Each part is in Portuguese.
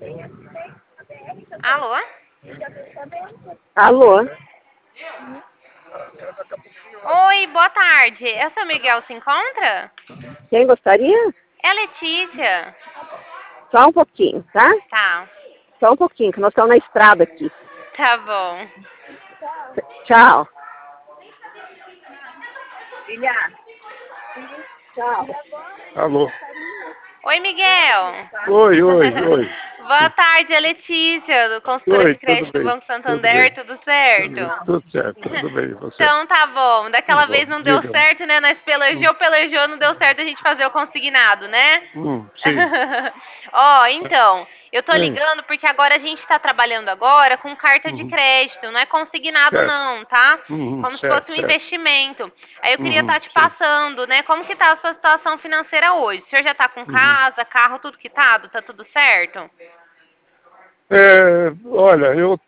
Alô? Alô? Oi, boa tarde. É o seu Miguel se encontra? Quem gostaria? É Letícia. Só um pouquinho, tá? Tá, Só um pouquinho, que nós estamos na estrada aqui. tá bom. Tchau. Filha. Tchau. Alô? Oi, Miguel. Oi. Boa tarde, é Letícia, do consultora Oi, de tudo crédito do bem? Banco Tudo Santander, bem? tudo certo? Tudo certo, tudo bem, e você? Então tá bom. Tudo Daquela vez bom, não deu diga-me. certo, né? Nós pelejou, não deu certo a gente fazer o consignado, né? Sim. Ó, então, eu tô Sim. ligando porque agora a gente tá trabalhando agora com carta de crédito, não é consignado Certo. não, tá? Como se fosse um Certo. investimento. Aí eu queria estar te Sim. passando, né? Como que tá a sua situação financeira hoje? O senhor já tá com casa, carro, tudo quitado? Tá tudo certo? Olha,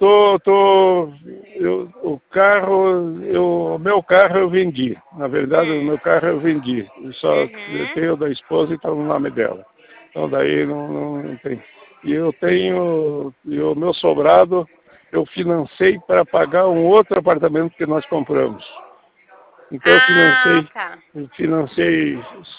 o meu carro eu vendi. Na verdade, o meu carro eu vendi. Eu só Uhum. tenho o da esposa e está no nome dela. Então daí não tem. E o meu sobrado eu financei para pagar um outro apartamento que nós compramos. Então Ah, tá. eu financei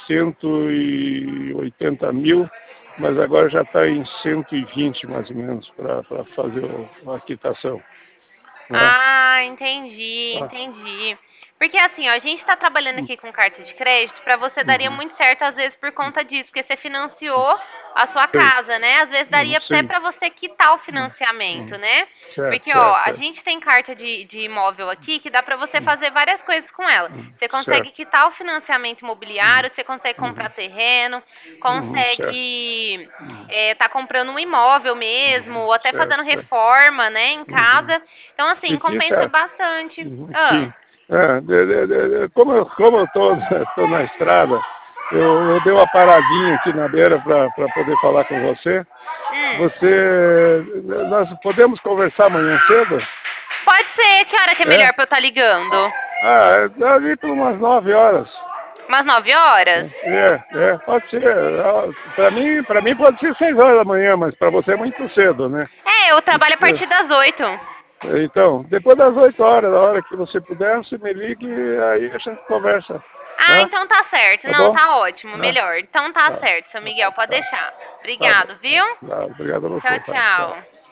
180 mil, mas agora já está em 120 mais ou menos para fazer a quitação. Né? Ah, entendi, Tá. entendi. Porque assim, ó, a gente está trabalhando aqui com carta de crédito, para você daria Uhum. muito certo às vezes por conta disso, porque você financiou a sua Sei. casa, né? Às vezes daria até Sim. para você quitar o Uhum. financiamento, né? Certo, Porque, ó, certo, a certo. gente tem carta de imóvel aqui que dá para você fazer várias coisas com ela. Você consegue Certo. quitar o financiamento imobiliário, você consegue comprar Uhum. terreno, Certo. consegue tá comprando um imóvel mesmo, ou até Certo, fazendo certo. reforma, né, em casa. Então, assim, compensa Letícia, bastante. Ah, sim. Como eu tô na estrada, eu dei uma paradinha aqui na beira para poder falar com você. hum. Nós podemos conversar amanhã cedo? Pode ser, que hora que é É? melhor pra eu estar ligando? Ali por umas 9 horas. Umas 9 horas? Pode ser. Para mim pode ser 6 horas da manhã, mas para você é muito cedo, né? É, eu trabalho a partir das 8. Então, depois das 8 horas, a hora que você puder, você me ligue e aí a gente conversa. Ah, Tá? então tá certo. Tá Não, bom? tá ótimo, Tá, melhor. Então tá tá, certo, seu Miguel, pode tá, deixar. tá bom. Obrigado, viu? Tá, obrigado a Tchau, você, tá? Tchau. tchau.